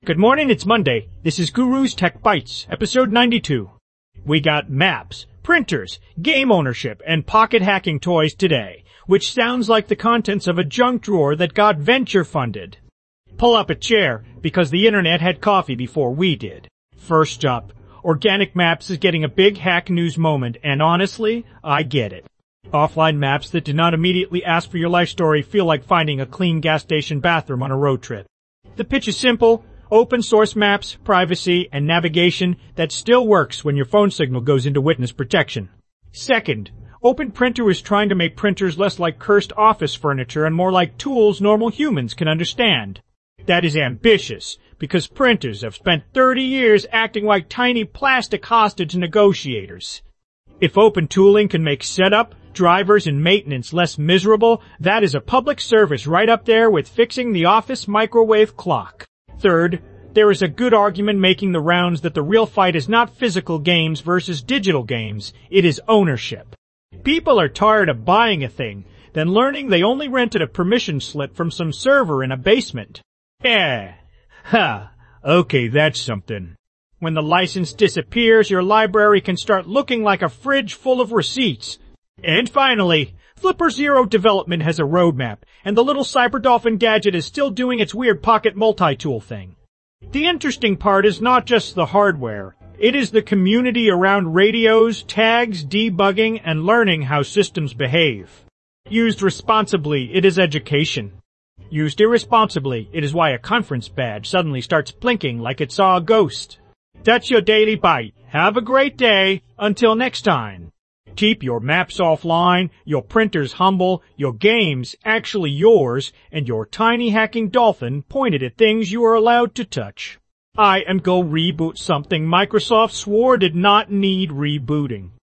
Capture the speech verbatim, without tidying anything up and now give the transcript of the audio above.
Good morning, it's Monday. This is Guru's Tech Bites, episode ninety-two. We got maps, printers, game ownership, and pocket hacking toys today, which sounds like the contents of a junk drawer that got venture funded. Pull up a chair, because the internet had coffee before we did. First up, Organic Maps is getting a big hack news moment, and honestly, I get it. Offline maps that do not immediately ask for your life story feel like finding a clean gas station bathroom on a road trip. The pitch is simple. Open source maps, privacy, and navigation that still works when your phone signal goes into witness protection. Second, Open Printer is trying to make printers less like cursed office furniture and more like tools normal humans can understand. That is ambitious, because printers have spent thirty years acting like tiny plastic hostage negotiators. If open tooling can make setup, drivers, and maintenance less miserable, that is a public service right up there with fixing the office microwave clock. Third, there is a good argument making the rounds that the real fight is not physical games versus digital games, it is ownership. People are tired of buying a thing, then learning they only rented a permission slip from some server in a basement. Eh, ha, okay, that's something. When the license disappears, your library can start looking like a fridge full of receipts. And finally, Flipper Zero Development has a roadmap, and the little Cyberdolphin gadget is still doing its weird pocket multi-tool thing. The interesting part is not just the hardware. It is the community around radios, tags, debugging, and learning how systems behave. Used responsibly, it is education. Used irresponsibly, it is why a conference badge suddenly starts blinking like it saw a ghost. That's your Daily Bite. Have a great day. Until next time. Keep your maps offline, your printers humble, your games actually yours, and your tiny hacking dolphin pointed at things you are allowed to touch. I am go reboot something Microsoft swore did not need rebooting.